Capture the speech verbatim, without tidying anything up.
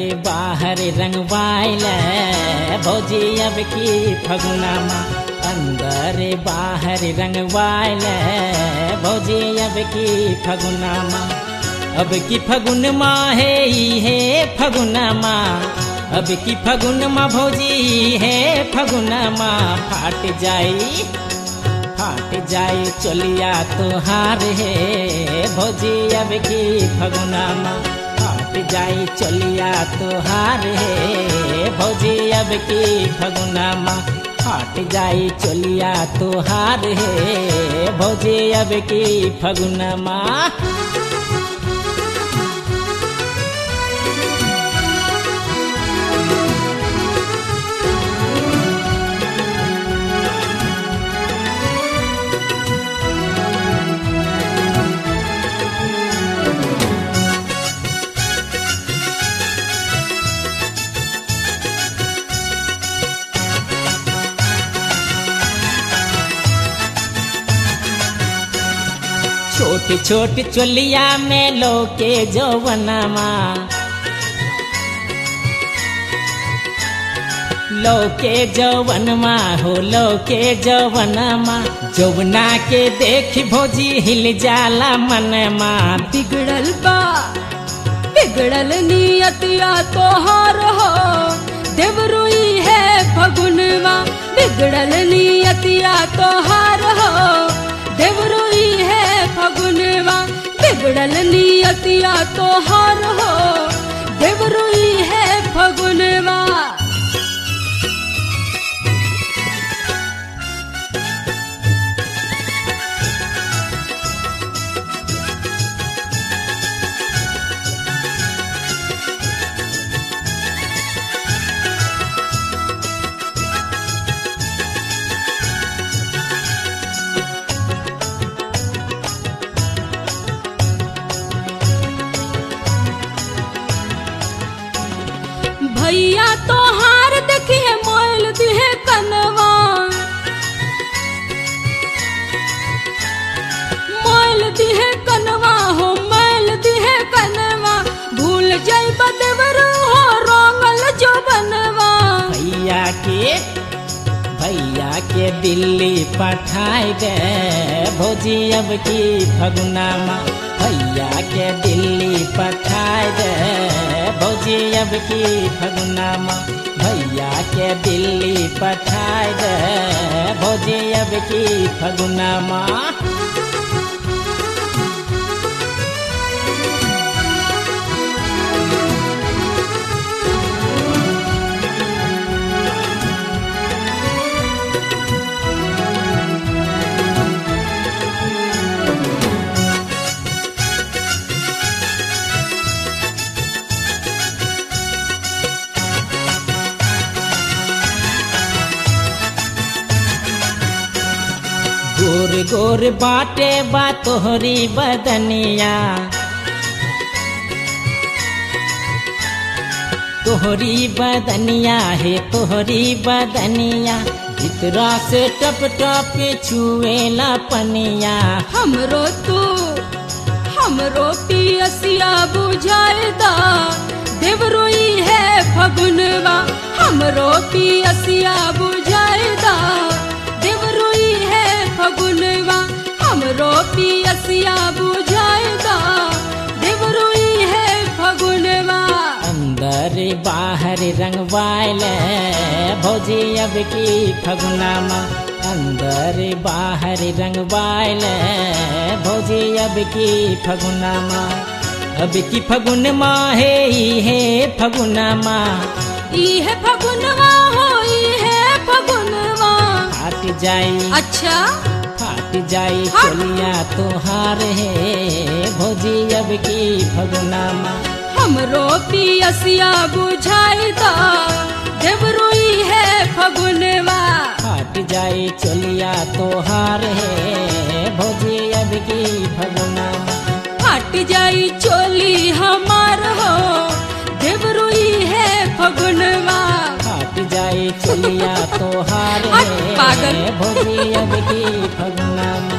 बाहर रंगवाइल भौजी अब की फगुनामा। अंदर बाहर रंगवाइल भौजी अब की फगुनामा। अब की फगुनमा है है फगुनामा। अब की फगुनमा भौजी है फगुनामा। फाट जाई फाट जाई चलिया तोहार है भौजी अब की फगुनामा। फाट जाई चलिया तोहार है भौजी अब की फगुनामा। फाट जाई चलिया तोहार है भौजी अब की फगुनामा। छोटी छोटी चोलिया में लोके जौवनमा। लोके जौवनमा हो लोके जौवनमा। जौवना के देख भौजी हिल जाला मनमा। बिगड़ल बा बिगड़ल नियतिया तोहार हो देवरुई है फगुनवा। बिगड़ल नियतिया तोहार हो देवरुई है फगुनवा। बिगड़ल नियतिया तोहार हो देवरुई है फगुनवा। भैया तोहार देखिए मोल दिहे कनवा। मोल दिहे कनवा हो मोल दिहे कनवा। भूल जाइब देवरू हो रोंगल जो बनवा। भैया के भैया के दिल्ली पठाई दे भौजी अब की फगुनामा। भैया के दिल्ली पठाई दे भौजी अब की फगुनामा। भैया के दिल्ली पठाई दे भौजी अब की फगुनामा। गोर गोर बाटे बा तोहरी बदनिया। तोहरी बदनिया है तोहरी बदनिया। भीतरा से टप टप छुएला पनिया। हमरो तू हमरो पियसिया बुझाएदा देवरुई है फगुनवा। हमरो पियसिया बुझाएदा देवरुई है फगुनवा। हमरो पियसिया बुझाएदा देवरुई है फगुनवा। अंदर बाहर रंगवाइल भौजी अब की फगुनामा। अंदर बाहर रंगवाइल भौजी अब की फगुनामा। अब की फगुनमा है है फगुनामा। ई है फगुनवा हो ई है फगुनवा। फाट जाई अच्छा फाट जाई चलिया तोहार है भौजी अब की फगुनामा। हमरो पियसिया बुझाइदा देवरुई है फगुनवा। फाट जाई चलिया तोहार है भौजी अब की फगुनामा। फाट जाई चोली हमार हो देवरुई है फगुनवा। फाट जाई चलिया तोहार है पागल भौजी अब की फगुनामा।